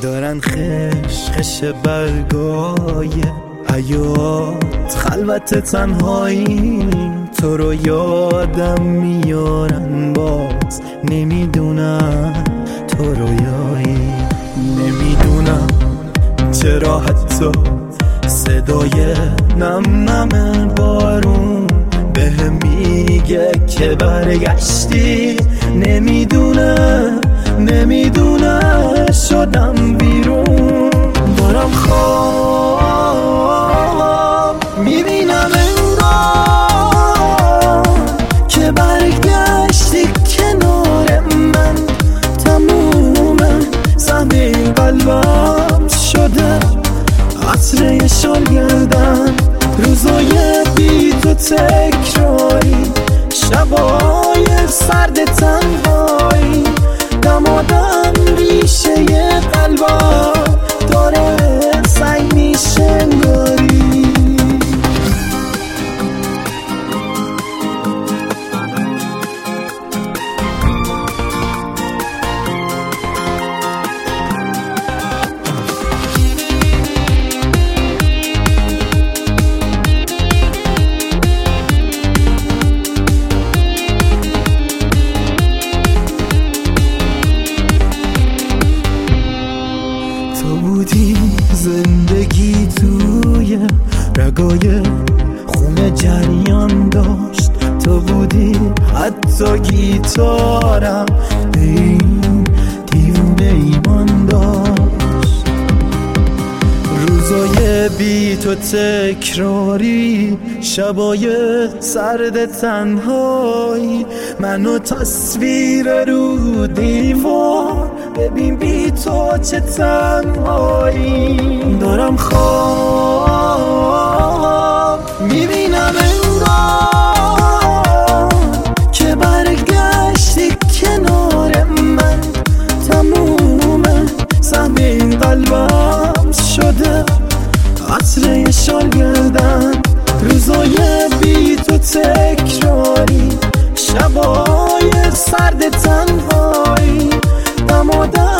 دارن خش برگای حیات، خلوت تنهایی تو رو یادم میارن، باز نمیدونم تو رویایی. نمیدونم چرا حتی صدای نم بارون بهم میگه که برگشتی. نمیدونه شدم بیرون، دارم خواب میبینم انگار که برگشتی کنار من. تموم زمین قلبم شده عطره شالگردن، روزای بی تو تکراری، شبای سرد تنهایی، دمادم ریشه قلبم داره سنگ میشه انگاری. تو بودی زندگی توی رگای خون جریان داشت، تو بودی حتی گیتارم به این دیوونه ایمان داشت. روزای بی تو تکراری، شبای سرد تنهایی، منو تصویر رو دیوار، ببین بی تو چه تنهایی. دارم خواب میبینم انگار که برگشتی کنار من. تموم زمین قلبم شده عطره شالگردن، روزای بی تو تکراری، شبای سرد تنهایی، دمادم